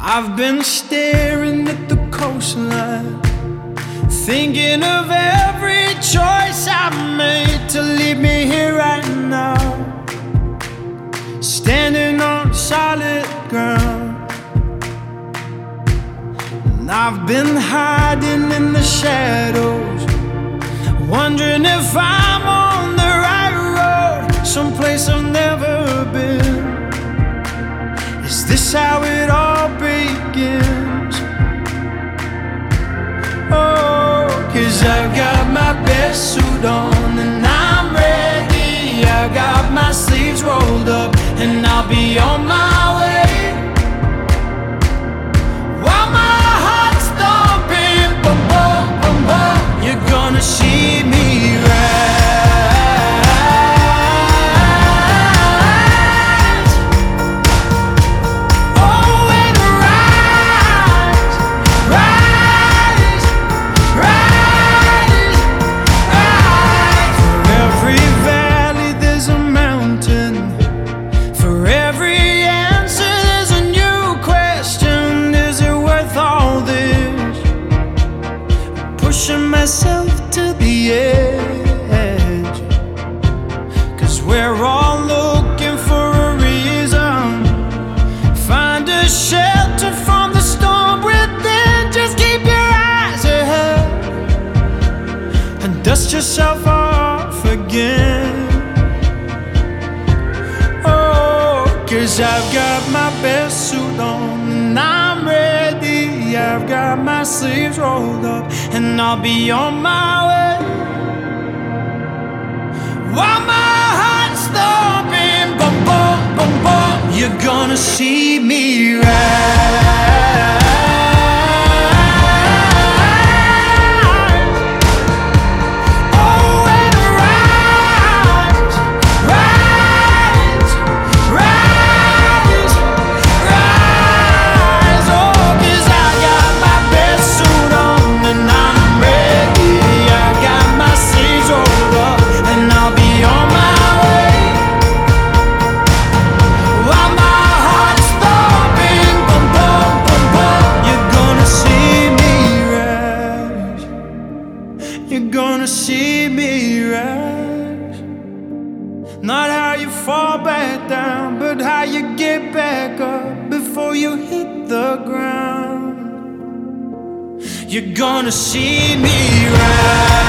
I've been staring at the coastline, thinking of every choice I've made to leave me here right now, standing on solid ground. And I've been hiding in the shadows, wondering if I'm on the right road, someplace I've never been. Is this how it all begins? Oh, 'cause I've got my best suit on and I'm ready. I got my sleeves rolled up and I'll be on my way. While my heart's thumping, boom, boom, boom, boom, you're gonna see me rise. Pushing myself to the edge, 'cause we're all looking for a reason. Find a shelter from the storm within. Just keep your eyes ahead and dust yourself off again. Oh, 'cause I've got my best suit on and I'm ready. I've got my sleeves rolled up and I'll be on my way. While my heart's thumping, boom, boom, boom, boom, you're gonna see me rise. You're gonna see me rise. Not how you fall back down, but how you get back up before you hit the ground. You're gonna see me rise.